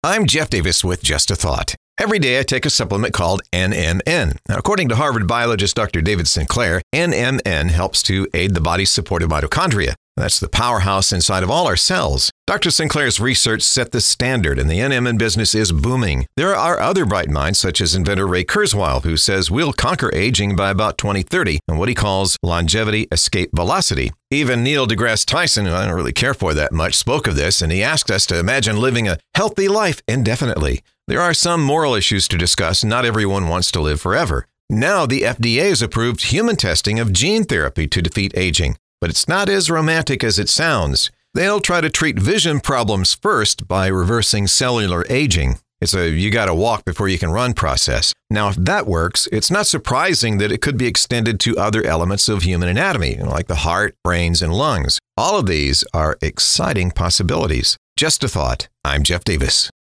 I'm Jeff Davis with Just a Thought. Every day I take a supplement called NMN. Now, according to Harvard biologist Dr. David Sinclair, NMN helps to aid the body's support of mitochondria. That's the powerhouse inside of all our cells. Dr. Sinclair's research set the standard, and the NMN business is booming. There are other bright minds, such as inventor Ray Kurzweil, who says we'll conquer aging by about 2030 and what he calls longevity escape velocity. Even Neil deGrasse Tyson, who I don't really care for that much, spoke of this, and he asked us to imagine living a healthy life indefinitely. There are some moral issues to discuss. Not everyone wants to live forever. Now the FDA has approved human testing of gene therapy to defeat aging. But it's not as romantic as it sounds. They'll try to treat vision problems first by reversing cellular aging. It's a you gotta walk before you can run process. Now, if that works, it's not surprising that it could be extended to other elements of human anatomy, like the heart, brains, and lungs. All of these are exciting possibilities. Just a thought. I'm Jeff Davis.